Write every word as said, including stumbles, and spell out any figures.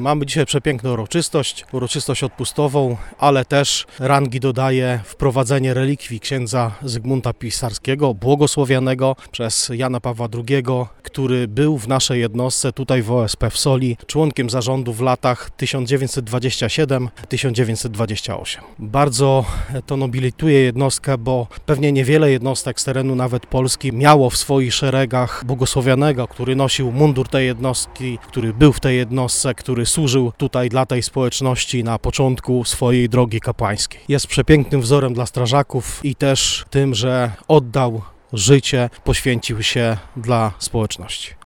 Mamy dzisiaj przepiękną uroczystość, uroczystość odpustową, ale też rangi dodaje wprowadzenie relikwii księdza Zygmunta Pisarskiego, błogosławionego przez Jana Pawła drugiego, który był w naszej jednostce tutaj w O S P w Soli członkiem zarządu w latach tysiąc dziewięćset dwadzieścia siedem do tysiąc dziewięćset dwadzieścia osiem. Bardzo to nobilituje jednostkę, bo pewnie niewiele jednostek z terenu nawet Polski miało w swoich szeregach błogosławionego, który nosił mundur tej jednostki, który był w tej jednostce, który służył tutaj dla tej społeczności na początku swojej drogi kapłańskiej. Jest przepięknym wzorem dla strażaków i też tym, że oddał życie, poświęcił się dla społeczności.